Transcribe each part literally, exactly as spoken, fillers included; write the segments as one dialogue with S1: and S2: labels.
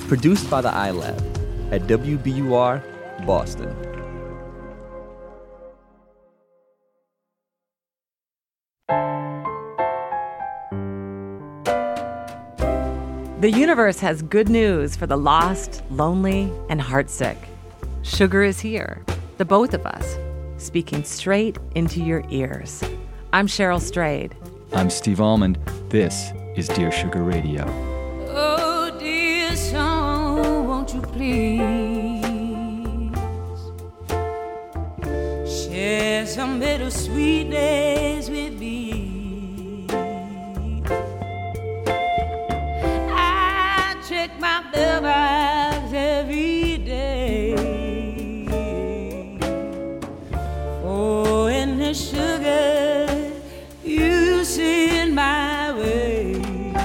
S1: Produced by the iLab at W B U R, Boston.
S2: The universe has good news for the lost, lonely, and heartsick. Sugar is here, the both of us, speaking straight into your ears. I'm Cheryl Strayed.
S3: I'm Steve Almond. This is Dear Sugar Radio.
S4: Oh, dear song, won't you please share some bittersweet days with me? I check my mailbox every day. Oh, and the sugar you send my way.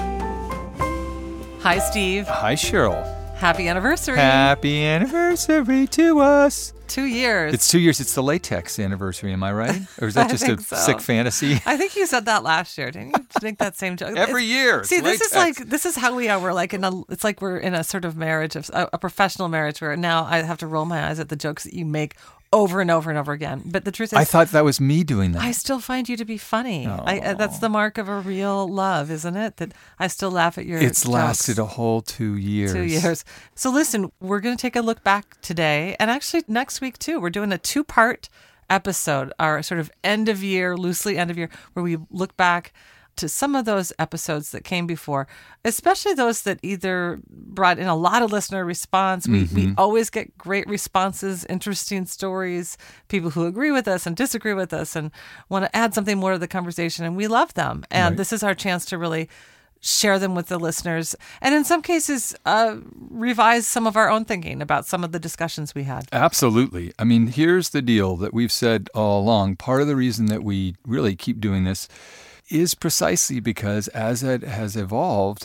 S2: Hi, Steve.
S3: Hi, Cheryl.
S2: Happy anniversary.
S3: Happy anniversary to us.
S2: Two years.
S3: It's two years. It's the latex anniversary, am I right? Or is that
S2: I
S3: just a
S2: think so.
S3: sick fantasy?
S2: I think you said that last year, didn't you? Make that same joke.
S3: Every
S2: It's-
S3: year.
S2: See,
S3: it's
S2: this is
S3: latex.
S2: like this is how we are. We're like in a. It's like we're in a sort of marriage of a, a professional marriage where now I have to roll my eyes at the jokes that you make over and over and over again. But the truth is,
S3: I thought that was me doing that.
S2: I still find you to be funny. I, uh, that's the mark of a real love, isn't it? That I still laugh at your
S3: It's
S2: jokes.
S3: lasted a whole two years.
S2: Two years. So listen, we're going to take a look back today, and actually next week too. We're doing a two-part episode, our sort of end of year, loosely end of year, where we look back to some of those episodes that came before, especially those that either brought in a lot of listener response. We
S3: Mm-hmm.
S2: we always get great responses, interesting stories, people who agree with us and disagree with us and want to add something more to the conversation, and we love them. And
S3: Right.
S2: this is our chance to really share them with the listeners, and in some cases, uh, revise some of our own thinking about some of the discussions we had.
S3: Absolutely. I mean, here's the deal that we've said all along. Part of the reason that we really keep doing this is precisely because as it has evolved,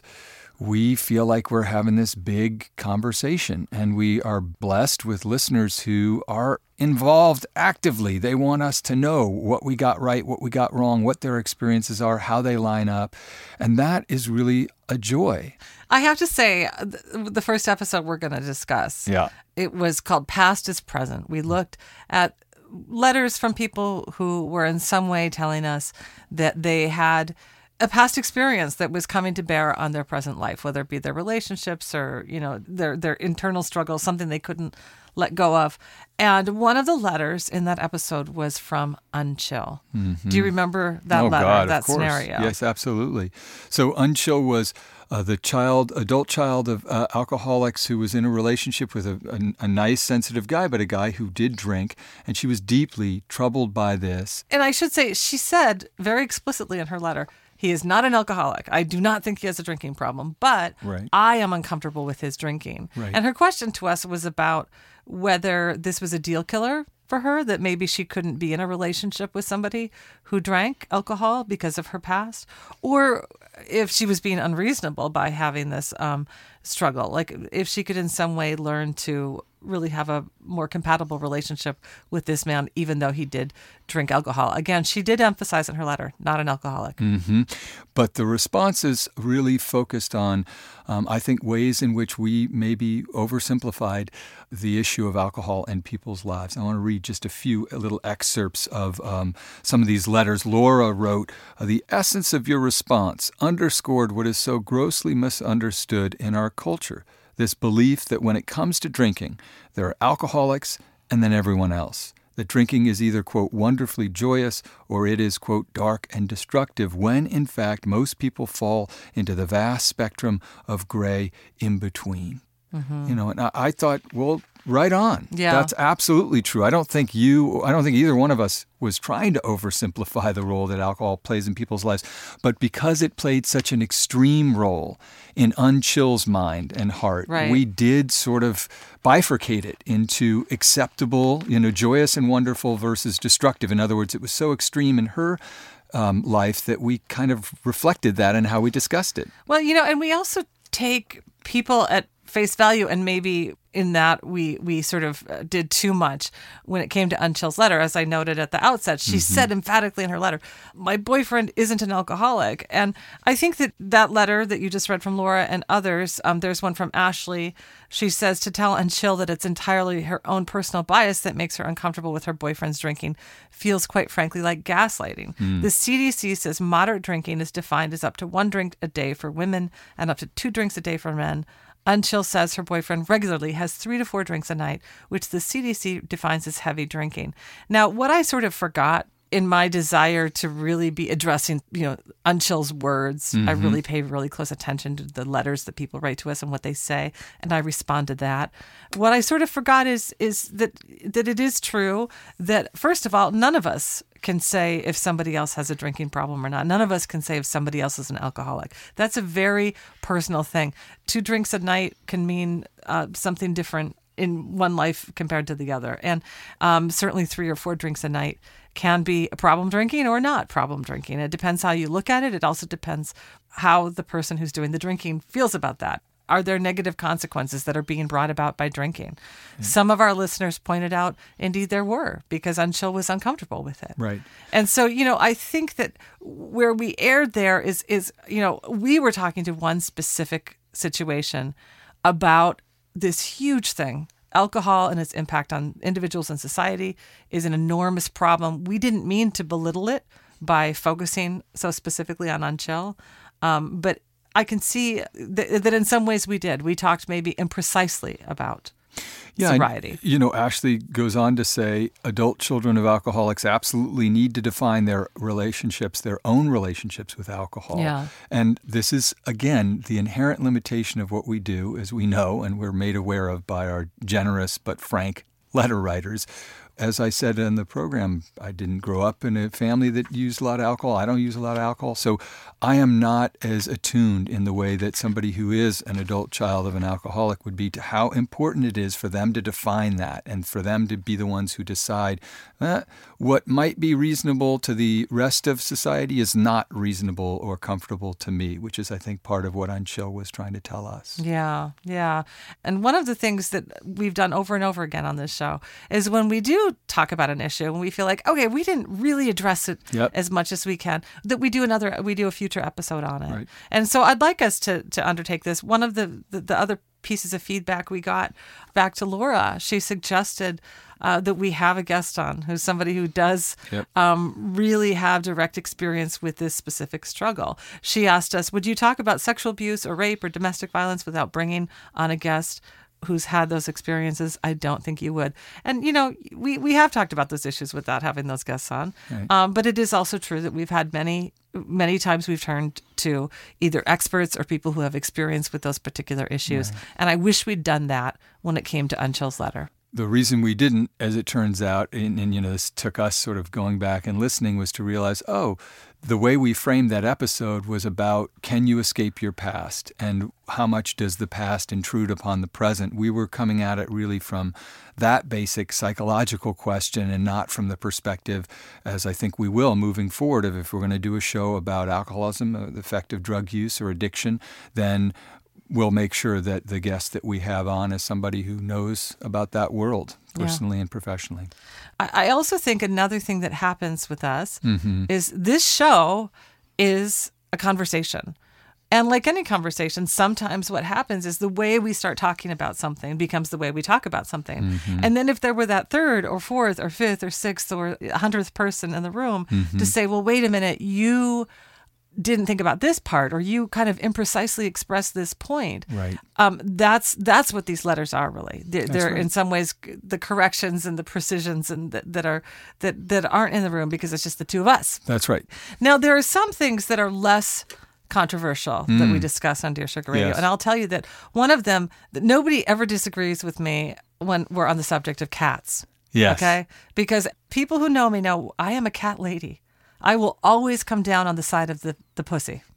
S3: we feel like we're having this big conversation, and we are blessed with listeners who are involved actively. They want us to know what we got right, what we got wrong, what their experiences are, how they line up. And that is really a joy.
S2: I have to say, th- the first episode we're going to discuss,
S3: Yeah.
S2: it was called Past is Present. We looked at letters from people who were in some way telling us that they had a past experience that was coming to bear on their present life, whether it be their relationships or, you know, their their internal struggles, something they couldn't let go of. And one of the letters in that episode was from Unchill.
S3: Mm-hmm.
S2: Do you remember that
S3: oh,
S2: letter,
S3: God,
S2: that
S3: of course.
S2: scenario?
S3: Yes, absolutely. So Unchill was uh, the child, adult child of uh, alcoholics who was in a relationship with a, a, a nice, sensitive guy, but a guy who did drink, and she was deeply troubled by this.
S2: And I should say, she said very explicitly in her letter, he is not an alcoholic. I do not think he has a drinking problem, but
S3: Right.
S2: I am uncomfortable with his drinking.
S3: Right.
S2: And her question to us was about whether this was a deal killer for her, that maybe she couldn't be in a relationship with somebody who drank alcohol because of her past, or if she was being unreasonable by having this um, struggle, like if she could in some way learn to really have a more compatible relationship with this man, even though he did drink alcohol. Again, she did emphasize in her letter, not an alcoholic.
S3: Mm-hmm. But the responses really focused on, um, I think, ways in which we maybe oversimplified the issue of alcohol in people's lives. I want to read just a few little excerpts of um, some of these letters. Laura wrote, the essence of your response underscored what is so grossly misunderstood in our culture. This belief that when it comes to drinking, there are alcoholics and then everyone else. That drinking is either, quote, wonderfully joyous or it is, quote, dark and destructive, when, in fact, most people fall into the vast spectrum of gray in between. Mm-hmm. You know, and I, I thought, well, right on.
S2: Yeah.
S3: That's absolutely true. I don't think you, I don't think either one of us was trying to oversimplify the role that alcohol plays in people's lives. But because it played such an extreme role in Unchill's mind and heart,
S2: right.
S3: we did sort of bifurcate it into acceptable, you know, joyous and wonderful versus destructive. In other words, it was so extreme in her um, life that we kind of reflected that in how we discussed it.
S2: Well, you know, and we also take people at face value, and maybe in that we we sort of did too much when it came to Unchill's letter. As I noted at the outset, she mm-hmm. said emphatically in her letter, my boyfriend isn't an alcoholic. And I think that that letter that you just read from Laura and others, um, there's one from Ashley. She says to tell Unchill that it's entirely her own personal bias that makes her uncomfortable with her boyfriend's drinking feels quite frankly like gaslighting. Mm. The C D C says moderate drinking is defined as up to one drink a day for women and up to two drinks a day for men. Unchill says her boyfriend regularly has three to four drinks a night, which the C D C defines as heavy drinking. Now, what I sort of forgot in my desire to really be addressing, you know, Unchill's words, mm-hmm. I really pay really close attention to the letters that people write to us and what they say, and I respond to that. What I sort of forgot is is that that it is true that, first of all, none of us can say if somebody else has a drinking problem or not. None of us can say if somebody else is an alcoholic. That's a very personal thing. Two drinks a night can mean uh, something different in one life compared to the other. And um, certainly three or four drinks a night can be a problem drinking or not problem drinking. It depends how you look at it. It also depends how the person who's doing the drinking feels about that. Are there negative consequences that are being brought about by drinking? Yeah. Some of our listeners pointed out, indeed, there were, because Unchill was uncomfortable with it.
S3: Right.
S2: And so, you know, I think that where we erred there is, is you know, we were talking to one specific situation about this huge thing. Alcohol and its impact on individuals and society is an enormous problem. We didn't mean to belittle it by focusing so specifically on Unchill, um, but I can see th- that in some ways we did. We talked maybe imprecisely about
S3: yeah,
S2: sobriety.
S3: And, you know, Ashley goes on to say adult children of alcoholics absolutely need to define their relationships, their own relationships with alcohol.
S2: Yeah.
S3: And this is, again, the inherent limitation of what we do, as we know, and we're made aware of by our generous but frank letter writers. As I said in the program, I didn't grow up in a family that used a lot of alcohol. I don't use a lot of alcohol. So I am not as attuned in the way that somebody who is an adult child of an alcoholic would be to how important it is for them to define that and for them to be the ones who decide eh, what might be reasonable to the rest of society is not reasonable or comfortable to me, which is, I think, part of what Unchill was trying to tell us.
S2: Yeah, yeah. And one of the things that we've done over and over again on this show is when we do talk about an issue and we feel like, okay, we didn't really address it
S3: yep.
S2: as much as we can, that we do another, we do a future episode on it.
S3: Right.
S2: And so I'd like us to to undertake this. One of the, the, the other pieces of feedback we got back to Laura, she suggested uh, that we have a guest on who's somebody who does
S3: yep.
S2: um, really have direct experience with this specific struggle. She asked us, would you talk about sexual abuse or rape or domestic violence without bringing on a guest who's had those experiences? I don't think you would. And, you know, we, we have talked about those issues without having those guests on.
S3: Right.
S2: Um, but it is also true that we've had many, many times we've turned to either experts or people who have experience with those particular issues.
S3: Right.
S2: And I wish we'd done that when it came to Unchill's letter.
S3: The reason we didn't, as it turns out, and, and you know, this took us sort of going back and listening, was to realize, oh, the way we framed that episode was about, can you escape your past? And how much does the past intrude upon the present? We were coming at it really from that basic psychological question and not from the perspective, as I think we will moving forward, of if we're going to do a show about alcoholism, the effect of drug use or addiction, then we'll make sure that the guest that we have on is somebody who knows about that world, personally yeah. and professionally.
S2: I also think another thing that happens with us
S3: mm-hmm.
S2: is this show is a conversation. And like any conversation, sometimes what happens is the way we start talking about something becomes the way we talk about something.
S3: Mm-hmm.
S2: And then if there were that third or fourth or fifth or sixth or hundredth person in the room
S3: mm-hmm.
S2: to say, well, wait a minute, you didn't think about this part, or you kind of imprecisely expressed this point.
S3: Right.
S2: Um, that's that's what these letters are really. They're, they're
S3: right.
S2: in some ways the corrections and the precisions and that, that are that that aren't in the room because it's just the two of us.
S3: That's right.
S2: Now there are some things that are less controversial
S3: mm.
S2: that we discuss on Dear Sugar Radio,
S3: yes.
S2: and I'll tell you that one of them that nobody ever disagrees with me when we're on the subject of cats.
S3: Yes.
S2: Okay, because people who know me know I am a cat lady. I will always come down on the side of the, the pussy.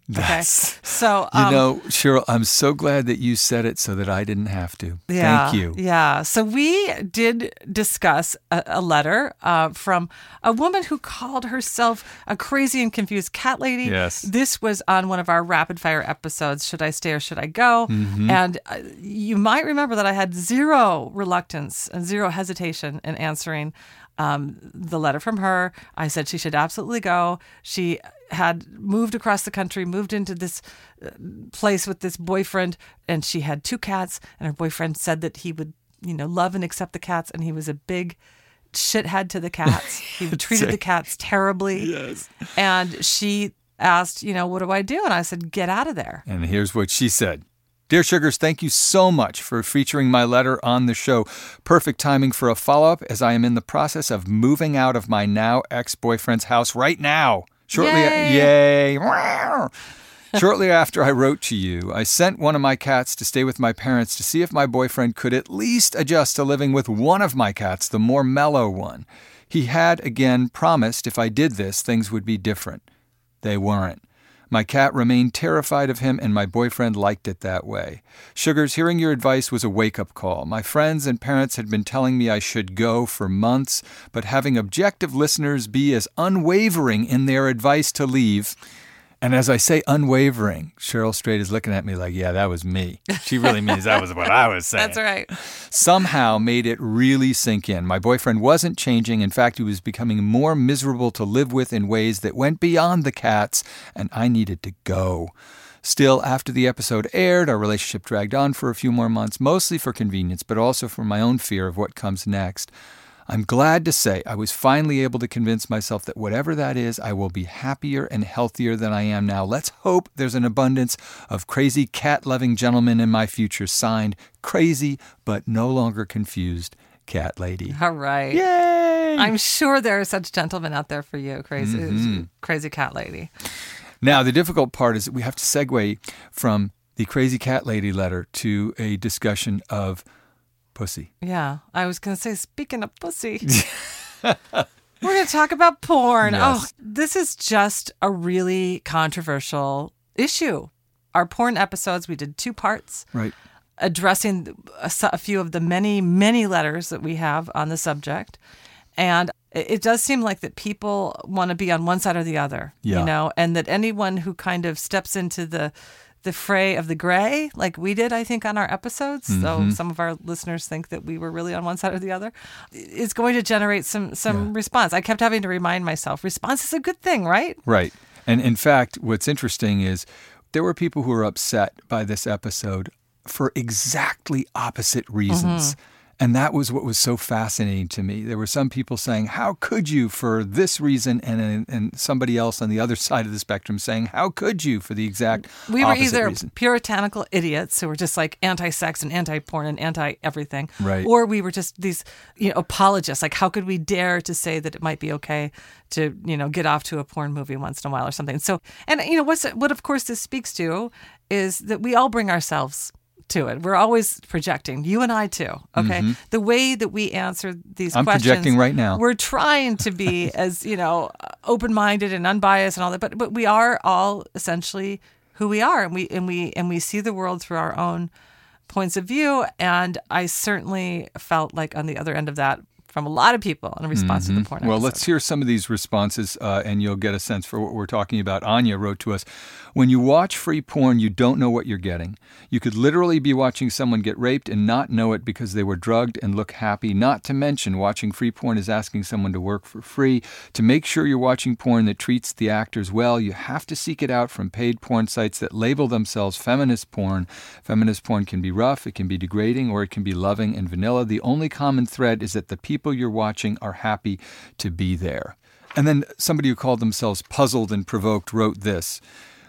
S2: Okay.
S3: That's-
S2: So,
S3: You
S2: um,
S3: know, Cheryl, I'm so glad that you said it so that I didn't have to.
S2: yeah,
S3: Thank you.
S2: Yeah. So we did discuss a, a letter uh, from a woman who called herself a crazy and confused cat lady.
S3: Yes.
S2: This was on one of our rapid fire episodes, Should I Stay or Should I Go?
S3: Mm-hmm.
S2: And uh, you might remember that I had zero reluctance and zero hesitation in answering um, the letter from her. I said she should absolutely go. She had moved across the country, moved into this uh, place with this boyfriend, and she had two cats, and her boyfriend said that he would, you know, love and accept the cats, and he was a big shithead to the cats. He treated the cats terribly.
S3: Yes.
S2: And she asked, you know, what do I do? And I said, get out of there.
S3: And here's what she said. Dear Sugars, thank you so much for featuring my letter on the show. Perfect timing for a follow-up as I am in the process of moving out of my now ex-boyfriend's house right now. Shortly,
S2: Yay.
S3: yay. Shortly after I wrote to you, I sent one of my cats to stay with my parents to see if my boyfriend could at least adjust to living with one of my cats, the more mellow one. He had, again, promised if I did this, things would be different. They weren't. My cat remained terrified of him, and my boyfriend liked it that way. Sugars, hearing your advice was a wake-up call. My friends and parents had been telling me I should go for months, but having objective listeners be as unwavering in their advice to leave, and as I say unwavering, Cheryl Strait is looking at me like, yeah, that was me. She really means that was what I was saying.
S2: That's right.
S3: Somehow made it really sink in. My boyfriend wasn't changing. In fact, he was becoming more miserable to live with in ways that went beyond the cats, and I needed to go. Still, after the episode aired, our relationship dragged on for a few more months, mostly for convenience, but also for my own fear of what comes next. I'm glad to say I was finally able to convince myself that whatever that is, I will be happier and healthier than I am now. Let's hope there's an abundance of crazy cat-loving gentlemen in my future. Signed, Crazy but no longer confused Cat Lady.
S2: All right.
S3: Yay!
S2: I'm sure there are such gentlemen out there for you, crazy,
S3: Mm-hmm.
S2: crazy cat lady.
S3: Now, the difficult part is that we have to segue from the Crazy Cat Lady letter to a discussion of pussy.
S2: Yeah, I was going to say, speaking of pussy, we're going to talk about porn.
S3: Yes.
S2: Oh, this is just a really controversial issue. Our porn episodes, we did two parts
S3: Right.
S2: addressing a, s- a few of the many, many letters that we have on the subject. And it it does seem like that people want to be on one side or the other,
S3: Yeah.
S2: you know, and that anyone who kind of steps into the the fray of the gray, like we did, I think, on our episodes, so some of our listeners think that we were really on one side or the other, is going to generate some some response. I kept having to remind myself, response is a good thing, right?
S3: Right. And in fact, what's interesting is there were people who were upset by this episode for exactly opposite reasons. And that was what was so fascinating to me. There were some people saying, how could you for this reason? And and somebody else on the other side of the spectrum saying, how could you for the exact
S2: We were
S3: opposite
S2: either
S3: reason?
S2: puritanical idiots who were just like anti-sex and anti-porn and anti-everything,
S3: Right.
S2: or we were just these, you know, apologists. Like, how could we dare to say that it might be okay to, you know, get off to a porn movie once in a while or something? So, and you know, what's what of course this speaks to is that we all bring ourselves to it. We're always projecting. You and I too. Okay. The way that we answer these
S3: I'm
S2: questions,
S3: projecting right now.
S2: We're trying to be as, you know, open-minded and unbiased and all that, but but we are all essentially who we are, and we and we and we see the world through our own points of view. And I certainly felt like on the other end of that from a lot of people in response to the porn
S3: Well,
S2: episode.
S3: let's hear some of these responses, uh, and you'll get a sense for what we're talking about. Anya wrote to us, when you watch free porn, you don't know what you're getting. You could literally be watching someone get raped and not know it because they were drugged and look happy. Not to mention, watching free porn is asking someone to work for free. To make sure you're watching porn that treats the actors well, you have to seek it out from paid porn sites that label themselves feminist porn. Feminist porn can be rough, it can be degrading, or it can be loving and vanilla. The only common thread is that the people you're watching are happy to be there. And then somebody who called themselves Puzzled and Provoked wrote this.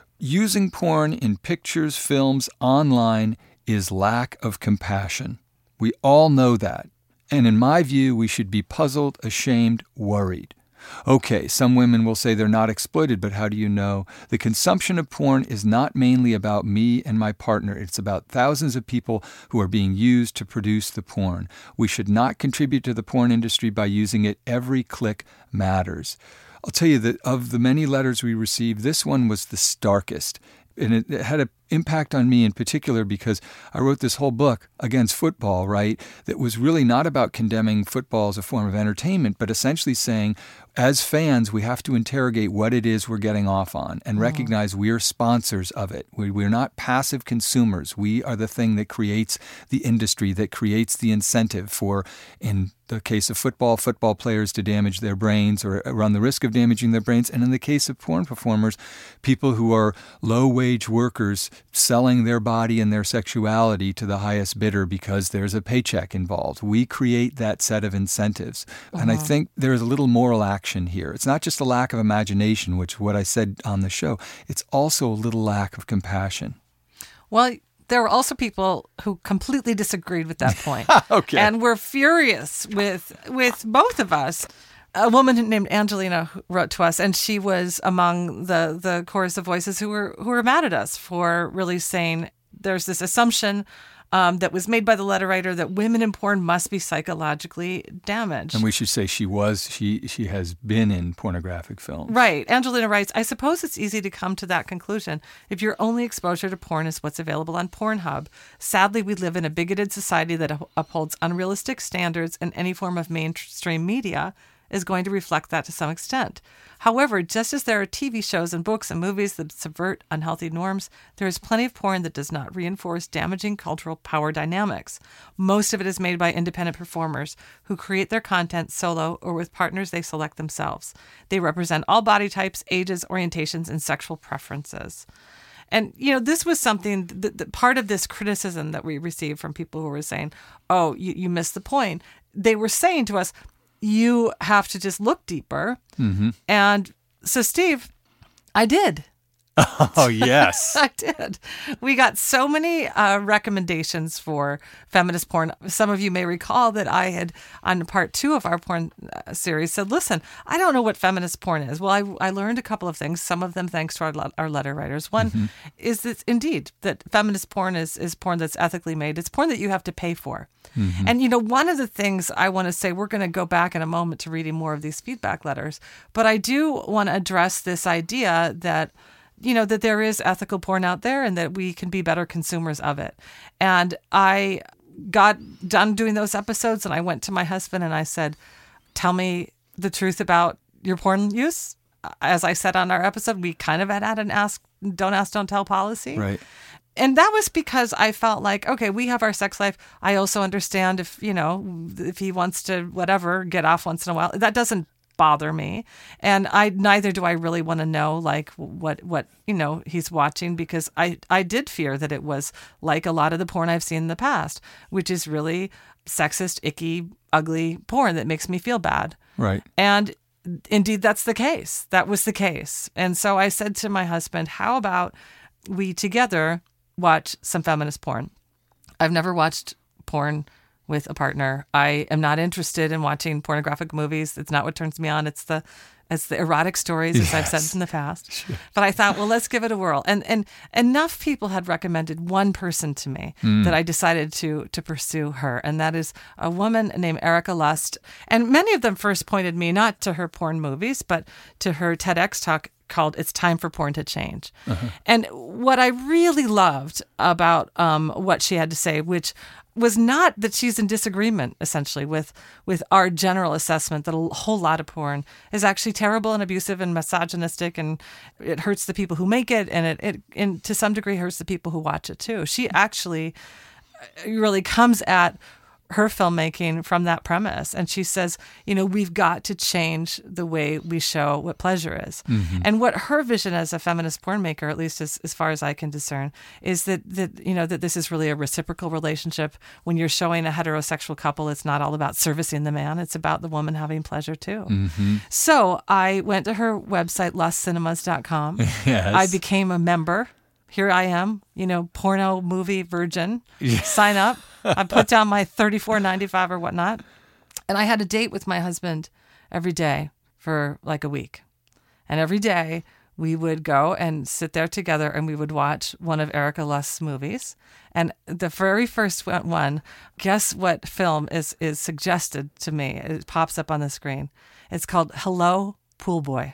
S3: Using porn in pictures, films, online is lack of compassion. We all know that. And in my view, we should be puzzled, ashamed, worried. Okay, some women will say they're not exploited, but how do you know? The consumption of porn is not mainly about me and my partner. It's about thousands of people who are being used to produce the porn. We should not contribute to the porn industry by using it. Every click matters. I'll tell you that of the many letters we received, this one was the starkest. And it, it had an impact on me in particular because I wrote this whole book against football, right, that was really not about condemning football as a form of entertainment, but essentially saying, as fans, we have to interrogate what it is we're getting off on and recognize we're sponsors of it. We, we're not passive consumers. We are the thing that creates the industry, that creates the incentive for, in the case of football, football players to damage their brains or run the risk of damaging their brains. And in the case of porn performers, people who are low-wage workers selling their body and their sexuality to the highest bidder because there's a paycheck involved. We create that set of incentives. Uh-huh. And I think there's a little moral action here. It's not just a lack of imagination, which what I said on the show. It's also a little lack of compassion.
S2: Well, there were also people who completely disagreed with that point.
S3: Okay.
S2: And were furious with with both of us. A woman named Angelina wrote to us, and she was among the, the chorus of voices who were who were mad at us for really saying there's this assumption um, that was made by the letter writer that women in porn must be psychologically damaged.
S3: And we should say she was, she she has been in pornographic films.
S2: Right. Angelina writes, I suppose it's easy to come to that conclusion if your only exposure to porn is what's available on Pornhub. Sadly, we live in a bigoted society that upholds unrealistic standards, and any form of mainstream media is going to reflect that to some extent. However, just as there are T V shows and books and movies that subvert unhealthy norms, there is plenty of porn that does not reinforce damaging cultural power dynamics. Most of it is made by independent performers who create their content solo or with partners they select themselves. They represent all body types, ages, orientations, and sexual preferences. And, you know, this was something that, that part of this criticism that we received from people who were saying, oh, you, you missed the point. They were saying to us, you have to just look deeper. Mm-hmm. And so, Steve, I did.
S3: Oh, yes.
S2: I did. We got so many uh, recommendations for feminist porn. Some of you may recall that I had, on part two of our porn uh, series, said, listen, I don't know what feminist porn is. Well, I, I learned a couple of things, some of them thanks to our, our letter writers. One mm-hmm. is that, indeed, that feminist porn is, is porn that's ethically made. It's porn that you have to pay for. Mm-hmm. And, you know, one of the things I want to say, we're going to go back in a moment to reading more of these feedback letters, but I do want to address this idea that you know, that there is ethical porn out there and that we can be better consumers of it. And I got done doing those episodes and I went to my husband and I said, tell me the truth about your porn use. As I said on our episode, we kind of had had an ask, don't ask, don't tell policy.
S3: Right.
S2: And that was because I felt like, okay, we have our sex life. I also understand if, you know, if he wants to, whatever, get off once in a while, that doesn't bother me. And I neither do I really want to know like what what you know he's watching, because I I did fear that it was like a lot of the porn I've seen in the past, which is really sexist, icky, ugly porn that makes me feel bad.
S3: Right.
S2: And indeed that's the case. That was the case. And so I said to my husband, how about we together watch some feminist porn? I've never watched porn with a partner. I am not interested in watching pornographic movies. It's not what turns me on. It's the it's the erotic stories, as yes. I've said in the past. Sure. But I thought, well, let's give it a whirl. And and enough people had recommended one person to me mm. that I decided to to pursue her. And that is a woman named Erika Lust. And many of them first pointed me not to her porn movies, but to her TEDx talk called It's Time for Porn to Change. Uh-huh. And what I really loved about um, what she had to say, which was not that she's in disagreement, essentially, with with our general assessment that a whole lot of porn is actually terrible and abusive and misogynistic, and it hurts the people who make it, and it, it and to some degree hurts the people who watch it, too. She actually really comes at her filmmaking from that premise. And she says, you know, we've got to change the way we show what pleasure is. Mm-hmm. And what her vision as a feminist porn maker, at least as, as far as I can discern, is that, that, you know, that this is really a reciprocal relationship. When you're showing a heterosexual couple, it's not all about servicing the man. It's about the woman having pleasure too. Mm-hmm. So I went to her website, lust cinemas dot com.
S3: Yes.
S2: I became a member. Here I am, you know, porno movie virgin. Yeah. Sign up. I put down my thirty-four ninety-five or whatnot. And I had a date with my husband every day for like a week. And every day we would go and sit there together and we would watch one of Erika Lust's movies. And the very first one, guess what film is, is suggested to me? It pops up on the screen. It's called Hello, Pool Boy.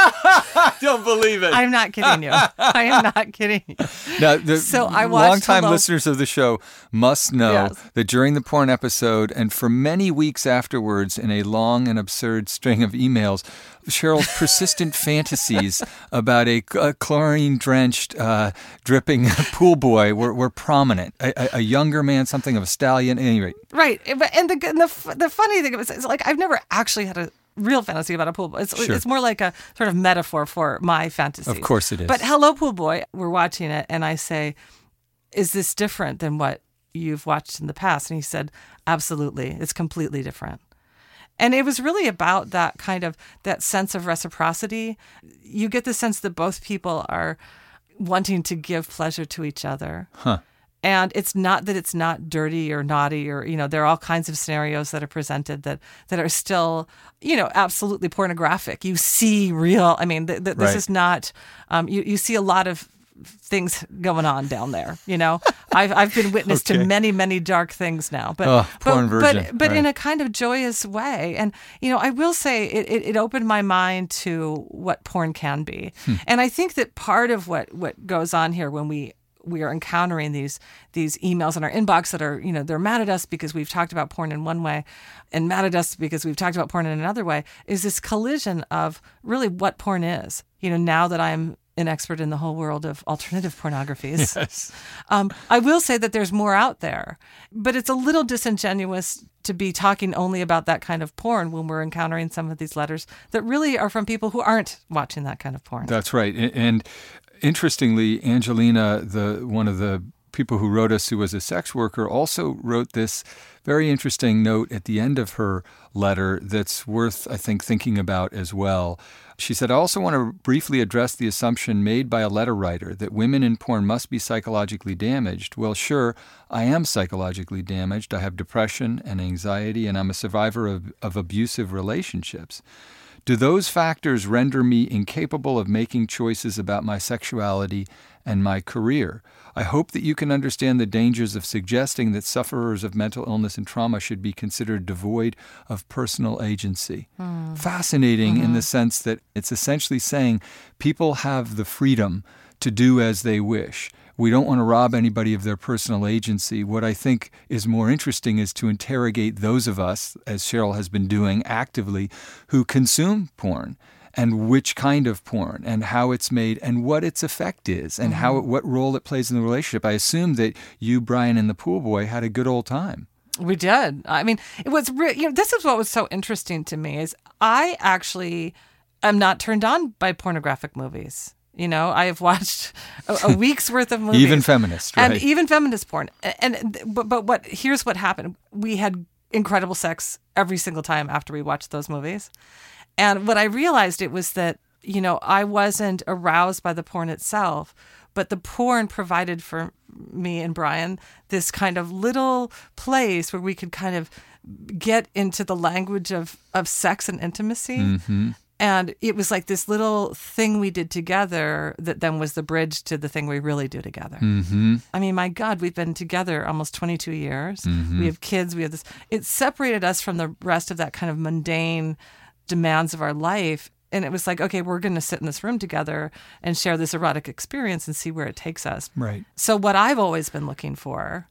S3: I don't believe it.
S2: I'm not kidding you. I am not kidding you.
S3: Now, the
S2: So I watched
S3: longtime
S2: Hello-
S3: listeners of the show must know
S2: Yes.
S3: that during the porn episode and for many weeks afterwards in a long and absurd string of emails, Cheryl's persistent fantasies about a, a chlorine-drenched, uh, dripping pool boy were, were prominent. A, a, a younger man, something of a stallion, at any rate.
S2: Right. And the, and the, and the, f- the funny thing is, is, like, I've never actually had a real fantasy about a pool boy. It's,
S3: Sure.
S2: it's more like a sort of metaphor for my fantasy.
S3: Of course it is.
S2: But Hello, Pool Boy, we're watching it, and I say, is this different than what you've watched in the past? And he said, absolutely. It's completely different. And it was really about that kind of, that sense of reciprocity. You get the sense that both people are wanting to give pleasure to each other.
S3: Huh.
S2: And it's not that it's not dirty or naughty or, you know, there are all kinds of scenarios that are presented that, that are still, you know, absolutely pornographic. You see real, I mean, th- th- this
S3: Right.
S2: is not, um, you, you see a lot of things going on down there, you know. I've I've been witness
S3: Okay.
S2: to many, many dark things now. But,
S3: Oh, porn
S2: but,
S3: virgin.
S2: but, but in
S3: Right.
S2: a kind of joyous way. And, you know, I will say it, it, it opened my mind to what porn can be.
S3: Hmm.
S2: And I think that part of what, what goes on here when we we are encountering these these emails in our inbox that are, you know, they're mad at us because we've talked about porn in one way and mad at us because we've talked about porn in another way, is this collision of really what porn is. You know, now that I'm an expert in the whole world of alternative pornographies,
S3: Yes.
S2: um, I will say that there's more out there, but it's a little disingenuous to be talking only about that kind of porn when we're encountering some of these letters that really are from people who aren't watching that kind of porn.
S3: That's right. And, and interestingly, Angelina, the one of the people who wrote us, who was a sex worker, also wrote this very interesting note at the end of her letter that's worth, I think, thinking about as well. She said, I also want to briefly address the assumption made by a letter writer that women in porn must be psychologically damaged. Well, sure, I am psychologically damaged. I have depression and anxiety, and I'm a survivor of, of abusive relationships. Do those factors render me incapable of making choices about my sexuality and my career? I hope that you can understand the dangers of suggesting that sufferers of mental illness and trauma should be considered devoid of personal agency.
S2: Hmm.
S3: Fascinating
S2: Mm-hmm.
S3: in the sense that it's essentially saying people have the freedom to do as they wish. We don't want to rob anybody of their personal agency. What I think is more interesting is to interrogate those of us, as Cheryl has been doing actively, who consume porn, and which kind of porn, and how it's made, and what its effect is, and how it, what role it plays in the relationship. I assume that you, Brian, and the pool boy had a good old time.
S2: We did. I mean, it was re- you know, this is what was so interesting to me is I actually am not turned on by pornographic movies. You know, I have watched a, a week's worth of movies,
S3: Even feminist, right?
S2: and even feminist porn. And, and but but what here's what happened: we had incredible sex every single time after we watched those movies. And what I realized it was that, you know, I wasn't aroused by the porn itself, but the porn provided for me and Brian this kind of little place where we could kind of get into the language of, of sex and intimacy.
S3: Mm-hmm.
S2: And it was like this little thing we did together that then was the bridge to the thing we really do together.
S3: Mm-hmm.
S2: I mean, my God, we've been together almost twenty-two years.
S3: Mm-hmm.
S2: We have kids. We have this. It separated us from the rest of that kind of mundane demands of our life. And it was like, okay, we're going to sit in this room together and share this erotic experience and see where it takes us.
S3: Right.
S2: So what I've always been looking for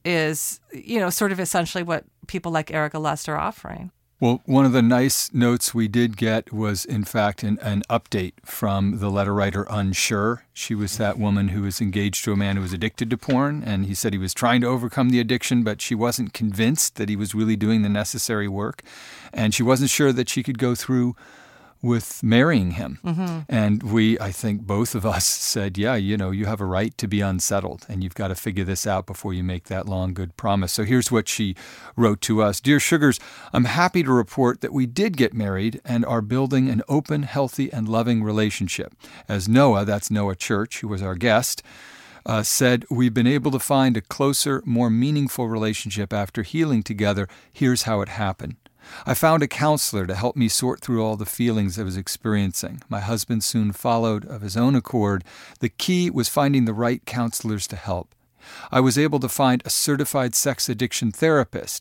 S2: is, you know, sort of essentially what people like Erica Lust are offering.
S3: Well, one of the nice notes we did get was, in fact, an, an update from the letter writer Unsure. She was that woman who was engaged to a man who was addicted to porn, and he said he was trying to overcome the addiction, but she wasn't convinced that he was really doing the necessary work, and she wasn't sure that she could go through with marrying him.
S2: Mm-hmm.
S3: And we, I think both of us said, yeah, you know, you have a right to be unsettled and you've got to figure this out before you make that long, good promise. So here's what she wrote to us. Dear Sugars, I'm happy to report that we did get married and are building an open, healthy, and loving relationship. As Noah, that's Noah Church, who was our guest, uh, said, we've been able to find a closer, more meaningful relationship after healing together. Here's how it happened. I found a counselor to help me sort through all the feelings I was experiencing. My husband soon followed of his own accord. The key was finding the right counselors to help. I was able to find a certified sex addiction therapist.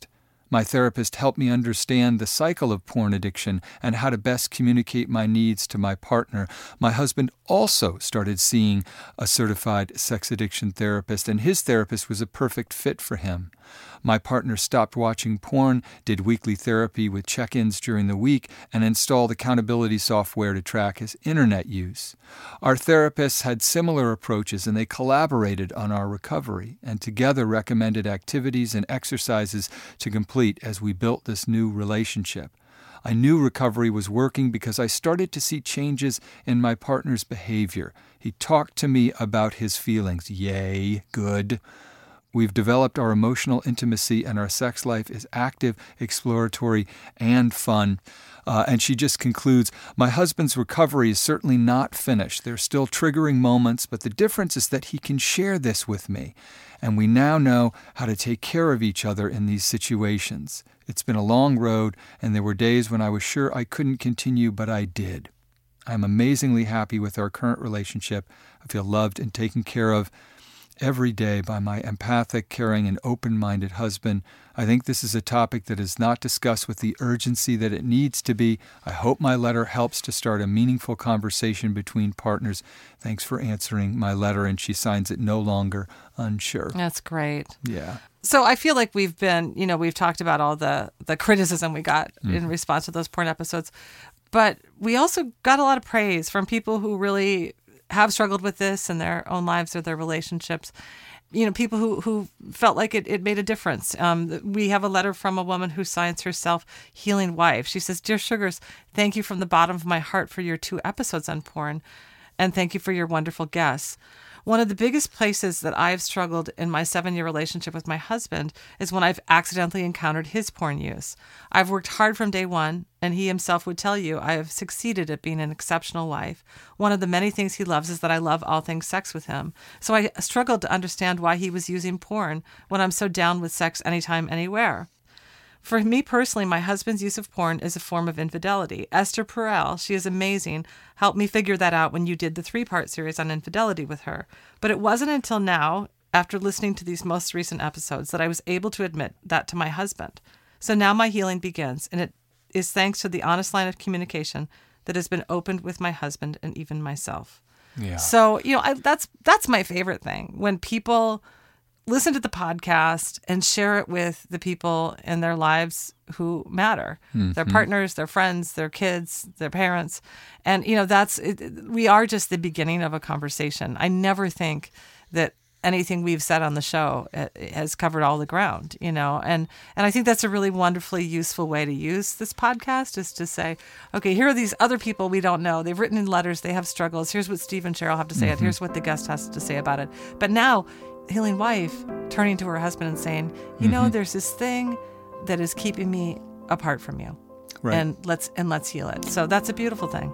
S3: My therapist helped me understand the cycle of porn addiction and how to best communicate my needs to my partner. My husband also started seeing a certified sex addiction therapist, and his therapist was a perfect fit for him. My partner stopped watching porn, did weekly therapy with check-ins during the week, and installed accountability software to track his internet use. Our therapists had similar approaches, and they collaborated on our recovery, and together recommended activities and exercises to complete as we built this new relationship. I knew recovery was working because I started to see changes in my partner's behavior. He talked to me about his feelings. Yay, good. We've developed our emotional intimacy, and our sex life is active, exploratory, and fun. Uh, and she just concludes, my husband's recovery is certainly not finished. There are still triggering moments, but the difference is that he can share this with me. And we now know how to take care of each other in these situations. It's been a long road, and there were days when I was sure I couldn't continue, but I did. I'm amazingly happy with our current relationship. I feel loved and taken care of every day by my empathic, caring, and open-minded husband. I think this is a topic that is not discussed with the urgency that it needs to be. I hope my letter helps to start a meaningful conversation between partners. Thanks for answering my letter. And she signs it no longer unsure.
S2: That's great.
S3: Yeah.
S2: So I feel like we've been, you know, we've talked about all the, the criticism we got mm-hmm. in response to those porn episodes, but we also got a lot of praise from people who really have struggled with this in their own lives or their relationships. You know, people who, who felt like it, it made a difference. Um, we have a letter from a woman who signs herself Healing Wife. She says, Dear Sugars, thank you from the bottom of my heart for your two episodes on porn, and thank you for your wonderful guests. One of the biggest places that I've struggled in my seven-year relationship with my husband is when I've accidentally encountered his porn use. I've worked hard from day one, and he himself would tell you I have succeeded at being an exceptional wife. One of the many things he loves is that I love all things sex with him. So I struggled to understand why he was using porn when I'm so down with sex anytime, anywhere. For me personally, my husband's use of porn is a form of infidelity. Esther Perel, she is amazing, helped me figure that out when you did the three-part series on infidelity with her. But it wasn't until now, after listening to these most recent episodes, that I was able to admit that to my husband. So now my healing begins, and it is thanks to the honest line of communication that has been opened with my husband and even myself.
S3: Yeah.
S2: So, you know, I, that's that's my favorite thing, when people listen to the podcast and share it with the people in their lives who matter, mm-hmm. their partners, their friends, their kids, their parents. And, you know, that's, it, we are just the beginning of a conversation. I never think that anything we've said on the show has covered all the ground, you know, and, and I think that's a really wonderfully useful way to use this podcast, is to say, okay, here are these other people we don't know. They've written in letters, they have struggles. Here's what Steve and Cheryl have to say. Mm-hmm. Here's what the guest has to say about it. But now, Healing Wife turning to her husband and saying, you mm-hmm. know, there's this thing that is keeping me apart from you. Right. And let's and let's heal it. So that's a beautiful thing.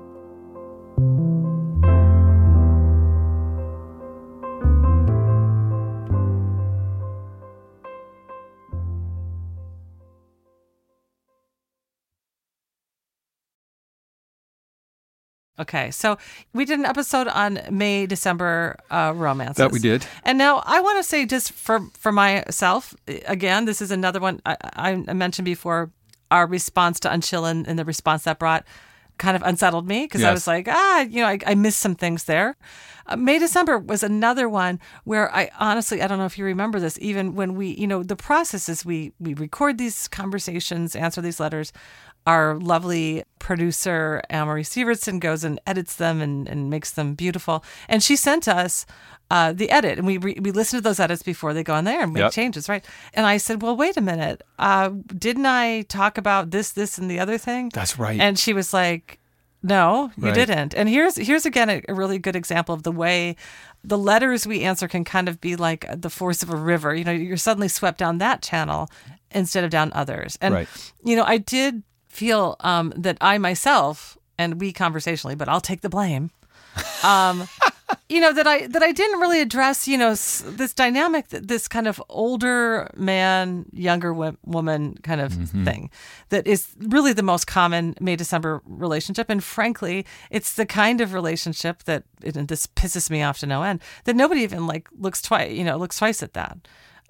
S2: Okay, so we did an episode on May, December uh, romances.
S3: That we did.
S2: And now I want to say, just for, for myself, again, this is another one I, I mentioned before, our response to Unchillin' and the response that brought kind of unsettled me, because yes. I was like, ah, you know, I, I missed some things there. Uh, May, December was another one where I honestly, I don't know if you remember this, even when we, you know, the process is we, we record these conversations, answer these letters. Our lovely producer, Amory Sievertson, goes and edits them and, and makes them beautiful. And she sent us uh, the edit, and we re- we listen to those edits before they go on there and make yep. changes, right? And I said, well, wait a minute. Uh, didn't I talk about this, this, and the other thing?
S3: That's right.
S2: And she was like, no, you
S3: right.
S2: didn't. And here's, here's again, a, a really good example of the way the letters we answer can kind of be like the force of a river. You know, you're suddenly swept down that channel instead of down others. And,
S3: right.
S2: you know, I did feel um, that I myself, and we conversationally, but I'll take the blame, um, you know, that I that I didn't really address, you know, s- this dynamic, this kind of older man, younger w- woman kind of mm-hmm. thing that is really the most common May-December relationship. And frankly, it's the kind of relationship that, and this pisses me off to no end, that nobody even like looks twice, you know, looks twice at that.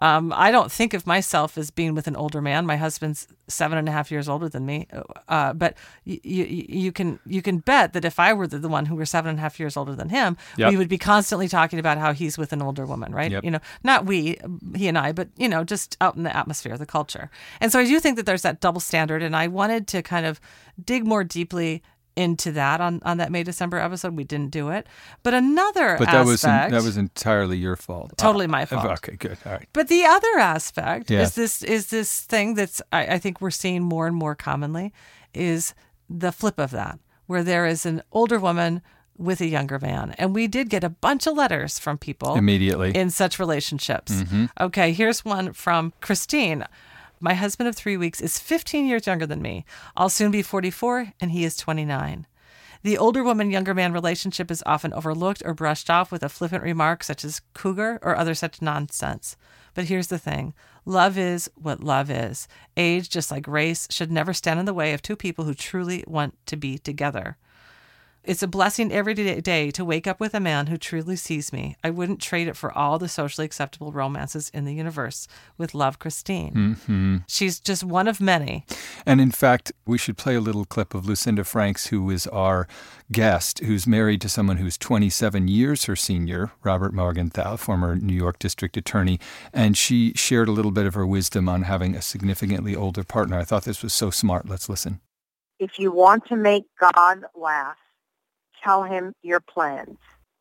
S2: Um, I don't think of myself as being with an older man. My husband's seven and a half years older than me. Uh, but you, you you can you can bet that if I were the, the one who were seven and a half years older than him,
S3: Yep.
S2: we would be constantly talking about how he's with an older woman, right?
S3: Yep.
S2: You know, not we, he and I, but you know, just out in the atmosphere, the culture. And so I do think that there's that double standard, and I wanted to kind of dig more deeply into that on, on that May December episode. We didn't do it, but another
S3: But that was
S2: aspect,
S3: that was entirely your fault.
S2: Totally
S3: Uh,
S2: my fault.
S3: Okay, good. All right.
S2: But the other aspect
S3: Yes.
S2: is this is this thing that's I, I think we're seeing more and more commonly is the flip of that, where there is an older woman with a younger man. And we did get a bunch of letters from people
S3: Immediately.
S2: in such relationships.
S3: Mm-hmm.
S2: Okay, here's one from Christine. My husband of three weeks is fifteen years younger than me. I'll soon be forty-four, and he is twenty-nine. The older woman-younger man relationship is often overlooked or brushed off with a flippant remark such as cougar or other such nonsense. But here's the thing. Love is what love is. Age, just like race, should never stand in the way of two people who truly want to be together. It's a blessing every day to wake up with a man who truly sees me. I wouldn't trade it for all the socially acceptable romances in the universe. With love, Christine.
S3: Mm-hmm.
S2: She's just one of many.
S3: And in fact, we should play a little clip of Lucinda Franks, who is our guest, who's married to someone who's twenty-seven years her senior, Robert Morgenthau, former New York District Attorney. And she shared a little bit of her wisdom on having a significantly older partner. I thought this was so smart. Let's listen.
S5: If you want to make God laugh, tell him your plans.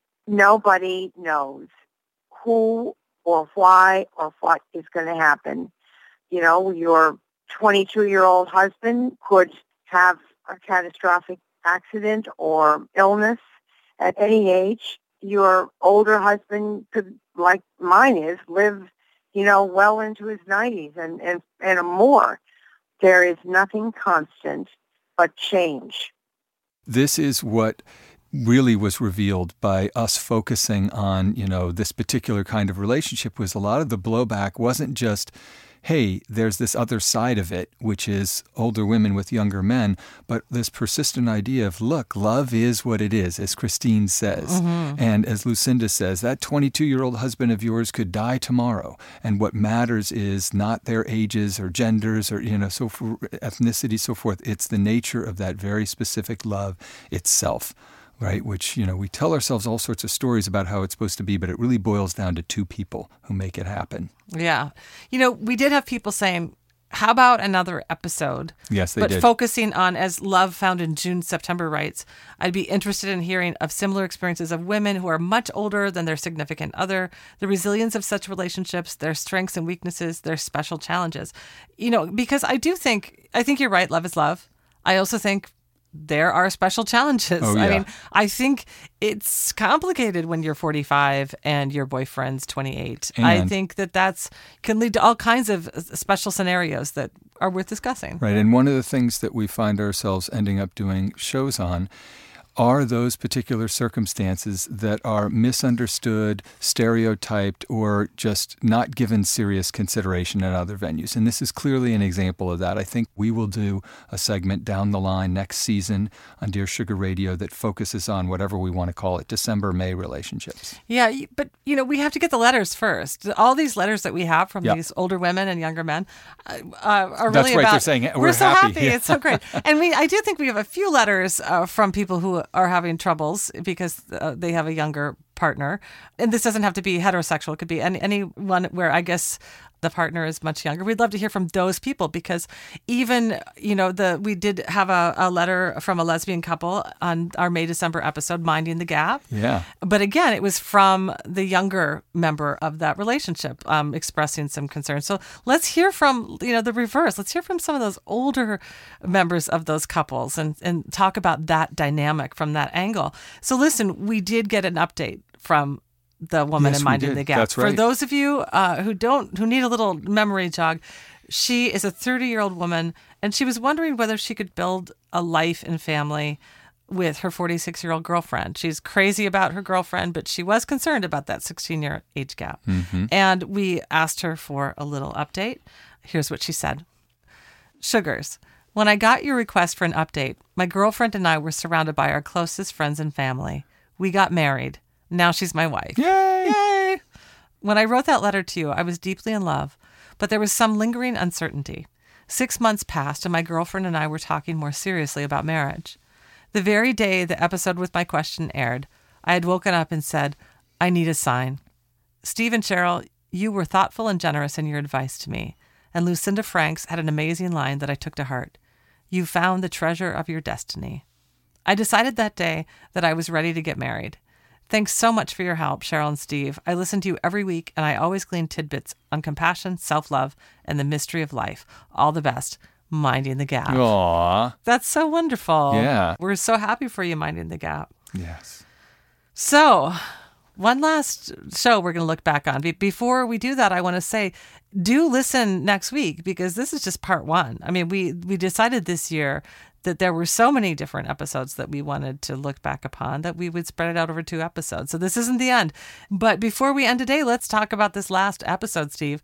S5: Nobody knows who or why or what is going to happen. You know, your twenty-two-year-old husband could have a catastrophic accident or illness at any age. Your older husband could, like mine is, live, you know, well into his nineties and, and, and more. There is nothing constant but change.
S3: This is what really was revealed by us focusing on, you know, this particular kind of relationship. Was a lot of the blowback wasn't just, hey, there's this other side of it, which is older women with younger men, but this persistent idea of, look, love is what it is, as Christine says. Mm-hmm. And as Lucinda says, that twenty-two-year-old husband of yours could die tomorrow. And what matters is not their ages or genders or, you know, so for ethnicity, so forth. It's the nature of that very specific love itself. Right, which, you know, we tell ourselves all sorts of stories about how it's supposed to be, but it really boils down to two people who make it happen.
S2: Yeah. You know, we did have people saying, how about another episode?
S3: Yes, they
S2: but
S3: did.
S2: But focusing on, as Love Found in June, September writes, I'd be interested in hearing of similar experiences of women who are much older than their significant other, the resilience of such relationships, their strengths and weaknesses, their special challenges. You know, because I do think, I think you're right, love is love. I also think there are special challenges.
S3: Oh, yeah.
S2: I mean, I think it's complicated when you're forty-five and your boyfriend's twenty-eight.
S3: And
S2: I think that that's can lead to all kinds of special scenarios that are worth discussing.
S3: Right. And one of the things that we find ourselves ending up doing shows on are those particular circumstances that are misunderstood, stereotyped, or just not given serious consideration at other venues. And this is clearly an example of that. I think we will do a segment down the line next season on Dear Sugar Radio that focuses on whatever we want to call it, December-May relationships.
S2: Yeah, but, you know, we have to get the letters first. All these letters that we have from
S3: Yep.
S2: these older women and younger men uh, are
S3: That's
S2: really
S3: right.
S2: about...
S3: They're saying,
S2: we're,
S3: "We're
S2: so
S3: happy."
S2: happy.
S3: Yeah.
S2: It's so great. And we, I do think we have a few letters uh, from people who are having troubles because uh, they have a younger partner. And this doesn't have to be heterosexual. It could be any anyone where I guess the partner is much younger. We'd love to hear from those people because even, you know, the we did have a, a letter from a lesbian couple on our May December episode, Minding the Gap.
S3: Yeah.
S2: But again, it was from the younger member of that relationship um, expressing some concern. So let's hear from, you know, the reverse. Let's hear from some of those older members of those couples and, and talk about that dynamic from that angle. So listen, we did get an update from the woman
S3: Yes,
S2: in
S3: we
S2: Minding
S3: did.
S2: the Gap.
S3: That's right.
S2: For those of you uh, who don't, who need a little memory jog, she is a thirty-year-old woman, and she was wondering whether she could build a life and family with her forty-six-year-old girlfriend. She's crazy about her girlfriend, but she was concerned about that sixteen-year age gap. Mm-hmm. And we asked her for a little update. Here's what she said. Sugars, when I got your request for an update, my girlfriend and I were surrounded by our closest friends and family. We got married. Now she's my wife.
S3: Yay!
S2: Yay! When I wrote that letter to you, I was deeply in love, but there was some lingering uncertainty. Six months passed, and my girlfriend and I were talking more seriously about marriage. The very day the episode with my question aired, I had woken up and said, I need a sign. Steve and Cheryl, you were thoughtful and generous in your advice to me, and Lucinda Franks had an amazing line that I took to heart. You found the treasure of your destiny. I decided that day that I was ready to get married. Thanks so much for your help, Cheryl and Steve. I listen to you every week, and I always glean tidbits on compassion, self-love, and the mystery of life. All the best, Minding the Gap.
S3: Aww.
S2: That's so wonderful.
S3: Yeah.
S2: We're so happy for you, Minding the Gap.
S3: Yes.
S2: So, one last show we're going to look back on. Be- before we do that, I want to say, do listen next week, because this is just part one. I mean, we, we decided this year that there were so many different episodes that we wanted to look back upon that we would spread it out over two episodes. So this isn't the end. But before we end today, let's talk about this last episode, Steve.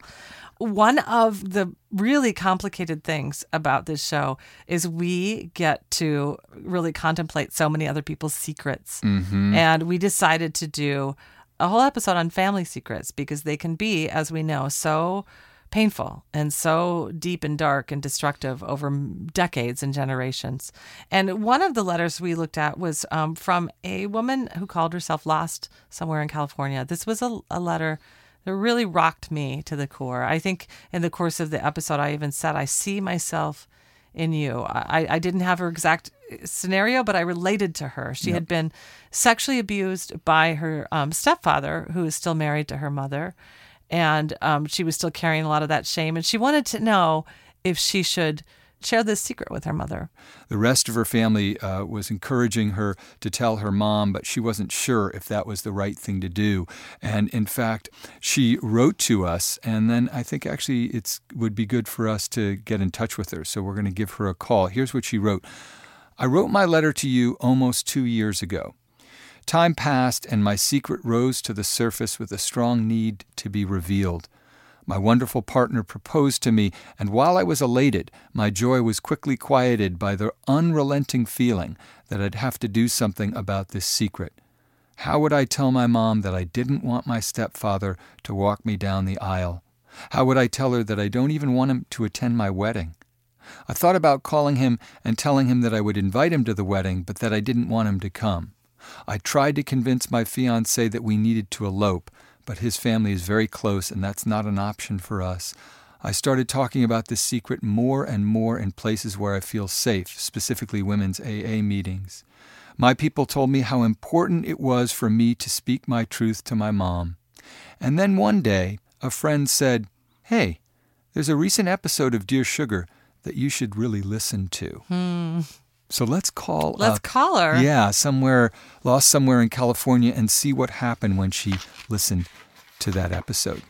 S2: One of the really complicated things about this show is we get to really contemplate so many other people's secrets.
S3: Mm-hmm.
S2: And we decided to do a whole episode on family secrets because they can be, as we know, so painful and so deep and dark and destructive over decades and generations. And one of the letters we looked at was um, from a woman who called herself Lost somewhere in California. This was a, a letter that really rocked me to the core. I think in the course of the episode, I even said, I see myself in you. I, I didn't have her exact scenario, but I related to her. She
S3: Yep.
S2: had been sexually abused by her um, stepfather, who is still married to her mother. And um, she was still carrying a lot of that shame. And she wanted to know if she should share this secret with her mother.
S3: The rest of her family uh, was encouraging her to tell her mom, but she wasn't sure if that was the right thing to do. And in fact, she wrote to us, and then I think actually it would be good for us to get in touch with her. So we're going to give her a call. Here's what she wrote. I wrote my letter to you almost two years ago. Time passed, and my secret rose to the surface with a strong need to be revealed. My wonderful partner proposed to me, and while I was elated, my joy was quickly quieted by the unrelenting feeling that I'd have to do something about this secret. How would I tell my mom that I didn't want my stepfather to walk me down the aisle? How would I tell her that I don't even want him to attend my wedding? I thought about calling him and telling him that I would invite him to the wedding, but that I didn't want him to come. I tried to convince my fiancé that we needed to elope, but his family is very close, and that's not an option for us. I started talking about this secret more and more in places where I feel safe, specifically women's A A meetings. My people told me how important it was for me to speak my truth to my mom. And then one day, a friend said, "Hey, there's a recent episode of Dear Sugar that you should really listen to."
S2: Hmm.
S3: So let's call
S2: Let's
S3: up,
S2: call her.
S3: Yeah, somewhere, lost somewhere in California, and see what happened when she listened to that episode.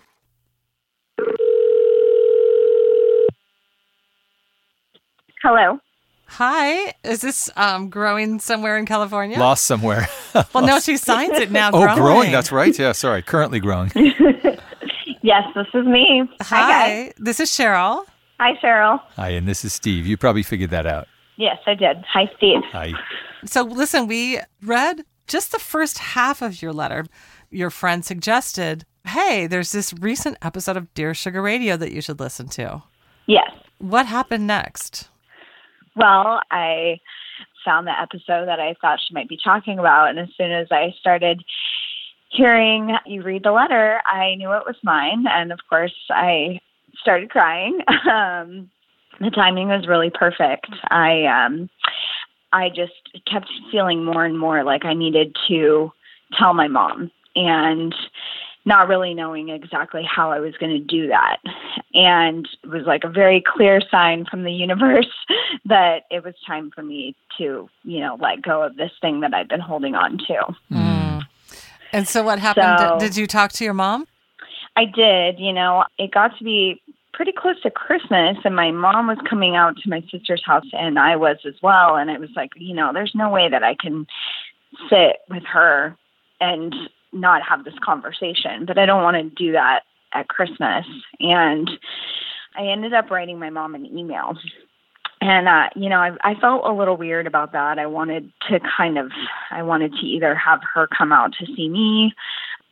S5: Hello.
S2: Hi. Is this um, growing somewhere in California?
S3: Lost somewhere.
S2: Well, no, she signs it now.
S3: Oh,
S2: growing.
S3: growing. That's right. Yeah, sorry. Currently growing.
S5: Yes, this is me.
S2: Hi.
S5: Hi, guys.
S2: This is Cheryl.
S5: Hi, Cheryl.
S3: Hi, and this is Steve. You probably figured that out.
S5: Yes, I did. Hi, Steve.
S3: Hi.
S2: So listen, we read just the first half of your letter. Your friend suggested, hey, there's this recent episode of Dear Sugar Radio that you should listen to.
S5: Yes.
S2: What happened next?
S5: Well, I found the episode that I thought she might be talking about, and as soon as I started hearing you read the letter, I knew it was mine, and of course, I started crying. Um, the timing was really perfect. I um, I just kept feeling more and more like I needed to tell my mom, and not really knowing exactly how I was going to do that. And it was like a very clear sign from the universe that it was time for me to, you know, let go of this thing that I'd been holding on to.
S2: Mm. And so what happened?
S5: So,
S2: did, did you talk to your mom?
S5: I did. You know, it got to be pretty close to Christmas, and my mom was coming out to my sister's house, and I was as well. And it was like, you know, there's no way that I can sit with her and not have this conversation, but I don't want to do that at Christmas. And I ended up writing my mom an email. And, uh, you know, I, I felt a little weird about that. I wanted to kind of, I wanted to either have her come out to see me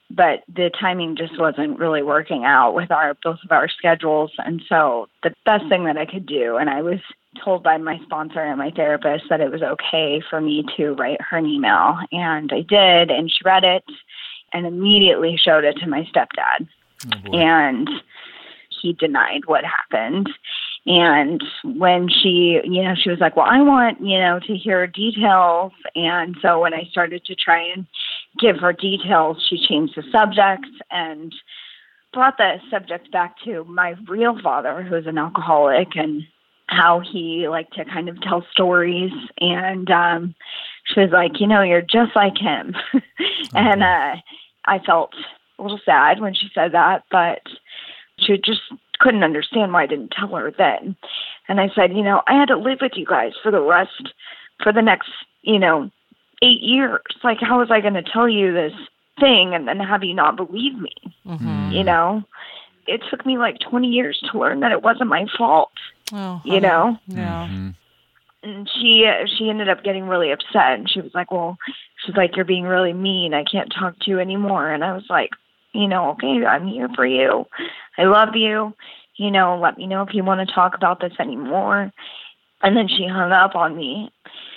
S6: but the timing just wasn't really working out with our both of our schedules. And so the best thing that I could do, and I was told by my sponsor and my therapist that it was okay for me to write her an email. And I did, and she read it and immediately showed it to my stepdad.
S3: Oh,
S6: and he denied what happened. And when she, you know, she was like, well, I want, you know, to hear details. And so when I started to try and give her details, she changed the subject and brought the subject back to my real father, who's an alcoholic, and how he liked to kind of tell stories. And um, she was like, you know, you're just like him. and uh, I felt a little sad when she said that, but she just couldn't understand why I didn't tell her then. And I said, you know, I had to live with you guys for the rest, for the next, you know, eight years. Like, how was I going to tell you this thing and then have you not believe me?
S2: Mm-hmm.
S6: You know, it took me like twenty years to learn that it wasn't my fault,
S2: Oh,
S6: you know?
S2: Yeah.
S3: Mhm.
S6: And she, uh, she ended up getting really upset, and she was like, well, she's like, you're being really mean. I can't talk to you anymore. And I was like, you know, okay, I'm here for you. I love you. You know, let me know if you want to talk about this anymore. And then she hung up on me.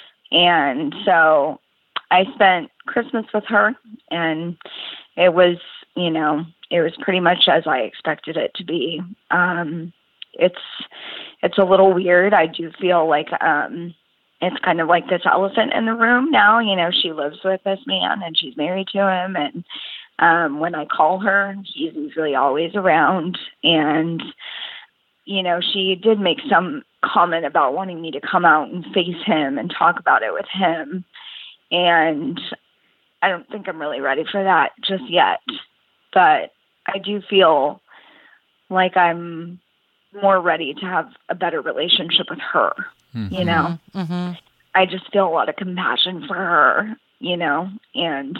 S6: And so I spent Christmas with her, and it was, you know, it was pretty much as I expected it to be. Um, it's, it's a little weird. I do feel like, um, it's kind of like this elephant in the room now. You know, she lives with this man and she's married to him. And um, when I call her, he's usually always around. And, you know, she did make some comment about wanting me to come out and face him and talk about it with him. And I don't think I'm really ready for that just yet. But I do feel like I'm more ready to have a better relationship with her.
S3: Mm-hmm.
S6: You know,
S2: Mm-hmm.
S6: I just feel a lot of compassion for her, you know, and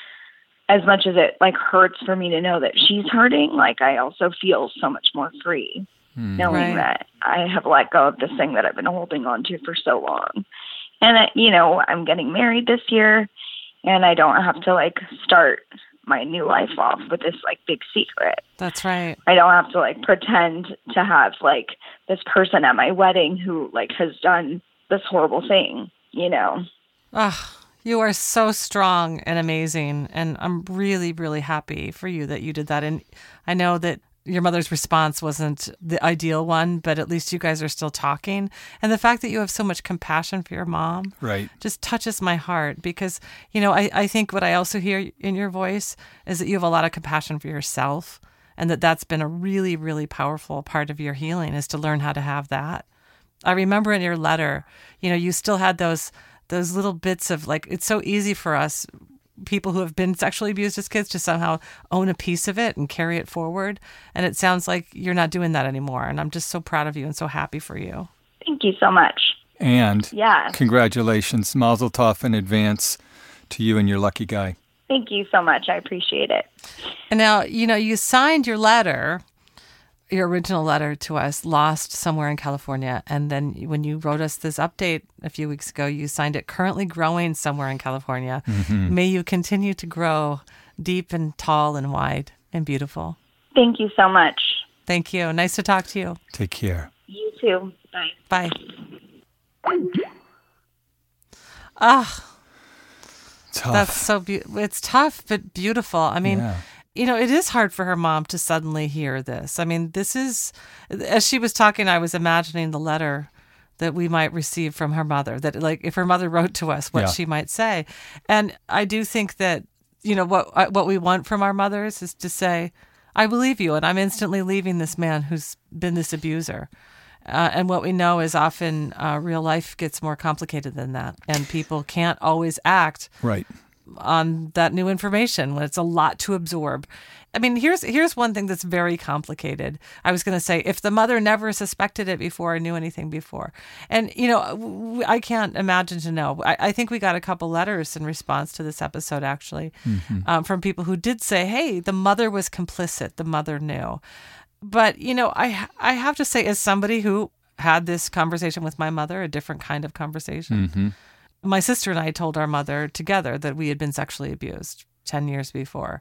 S6: as much as it like hurts for me to know that she's hurting, like I also feel so much more free
S3: Mm.
S6: knowing
S2: Right.
S6: that I have let go of this thing that I've been holding on to for so long. And, I, you know, I'm getting married this year, and I don't have to like start my new life off with this like big secret.
S2: That's right.
S6: I don't have to like pretend to have like this person at my wedding who like has done this horrible thing, you know?
S2: Oh, you are so strong and amazing. And I'm really, really happy for you that you did that. And I know that your mother's response wasn't the ideal one, but at least you guys are still talking. And the fact that you have so much compassion for your mom
S3: Right.
S2: just touches my heart because, you know, I, I think what I also hear in your voice is that you have a lot of compassion for yourself, and that that's been a really, really powerful part of your healing is to learn how to have that. I remember in your letter, you know, you still had those those little bits of like, it's so easy for us people who have been sexually abused as kids to somehow own a piece of it and carry it forward. And it sounds like you're not doing that anymore. And I'm just so proud of you and so happy for you.
S6: Thank you so much.
S3: And
S6: Yeah.
S3: congratulations, Mazel Tov in advance to you and your lucky guy.
S6: Thank you so much. I appreciate it.
S2: And now, you know, you signed your letter, your original letter to us, Lost Somewhere in California. And then when you wrote us this update a few weeks ago, you signed it Currently Growing Somewhere in California.
S3: Mm-hmm.
S2: May you continue to grow deep and tall and wide and beautiful.
S6: Thank you so much.
S2: Thank you. Nice to talk to you.
S3: Take care.
S6: You too. Bye.
S2: Bye. Ah,
S3: Tough.
S2: that's so beautiful. It's tough, but beautiful. I mean,
S3: Yeah.
S2: you know, it is hard for her mom to suddenly hear this. I mean, this is, as she was talking, I was imagining the letter that we might receive from her mother, that like if her mother wrote to us, what
S3: Yeah.
S2: she might say. And I do think that, you know, what what we want from our mothers is to say, I believe you, and I'm instantly leaving this man who's been this abuser. Uh, and what we know is often uh, real life gets more complicated than that, and people can't always act
S3: Right.
S2: on that new information when it's a lot to absorb. I mean, here's here's one thing that's very complicated. I was going to say, if the mother never suspected it before or knew anything before. And, you know, w- I can't imagine to know. I, I think we got a couple letters in response to this episode, actually,
S3: Mm-hmm.
S2: um, from people who did say, hey, the mother was complicit. The mother knew. But, you know, I I have to say, as somebody who had this conversation with my mother, a different kind of conversation,
S3: Mm-hmm.
S2: my sister and I told our mother together that we had been sexually abused ten years before.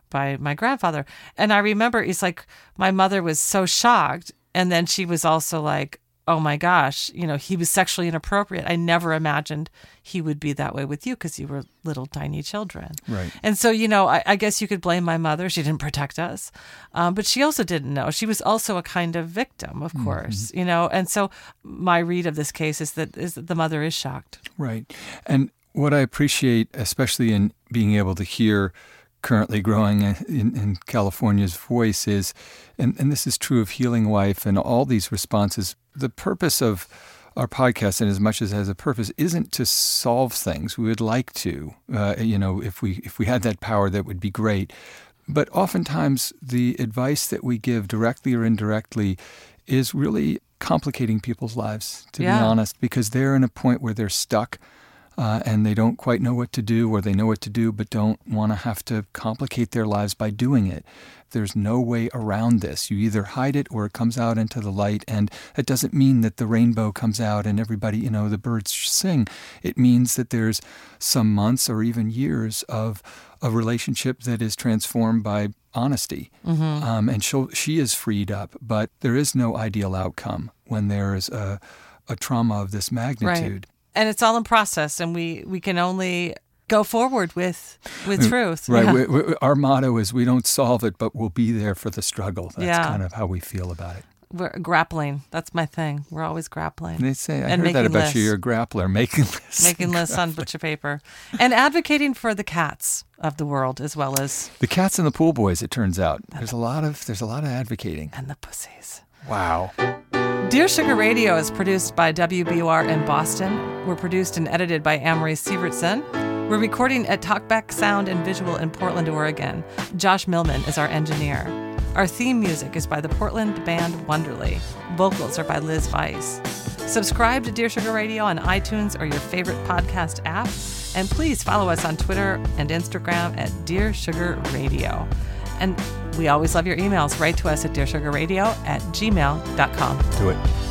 S2: by my grandfather. And I remember it's like my mother was so shocked. And then she was also like, oh my gosh, you know, he was sexually inappropriate. I never imagined he would be that way with you because you were little tiny children.
S3: Right.
S2: And so, you know, I, I guess you could blame my mother. She didn't protect us. Um, but she also didn't know. She was also a kind of victim, of course, mm-hmm. you know. And so my read of this case is that, is that the mother is shocked.
S3: Right. And what I appreciate, especially in being able to hear currently growing in, in California's voice is, and, and this is true of Healing Wife and all these responses, the purpose of our podcast, and as much as it has a purpose, isn't to solve things. We would like to, uh, you know, if we if we had that power, that would be great. But oftentimes the advice that we give directly or indirectly is really complicating people's lives, to
S2: yeah.
S3: be honest, because they're in a point where they're stuck. Uh, and they don't quite know what to do, or they know what to do but don't want to have to complicate their lives by doing it. There's no way around this. You either hide it or it comes out into the light, and it doesn't mean that the rainbow comes out and everybody, you know, the birds sing. It means that there's some months or even years of a relationship that is transformed by honesty, mm-hmm. um, and she she is freed up. But there is no ideal outcome when there is a, a trauma of this magnitude.
S2: Right. And it's all in process, and we, we can only go forward with with truth.
S3: Right.
S2: Yeah.
S3: We, we, our motto is we don't solve it, but we'll be there for the struggle. That's
S2: yeah.
S3: kind of how we feel about it.
S2: We're grappling. That's my thing. We're always grappling.
S3: And they say, I
S2: and
S3: heard that about
S2: lists.
S3: you. You're a grappler, making lists.
S2: Making lists on butcher paper. And advocating for the cats of the world as well as...
S3: The cats and the pool boys, it turns out. There's a lot of There's a lot of advocating.
S2: And the pussies.
S3: Wow.
S2: Dear Sugar Radio is produced by W B U R in Boston. We're produced and edited by Amory Sievertson. We're recording at Talkback Sound and Visual in Portland, Oregon. Josh Millman is our engineer. Our theme music is by the Portland band Wonderly. Vocals are by Liz Weiss. Subscribe to Dear Sugar Radio on iTunes or your favorite podcast app. And please follow us on Twitter and Instagram at Dear Sugar Radio. And we always love your emails. Write to us at dearsugarradio at gmail dot com.
S3: Do it.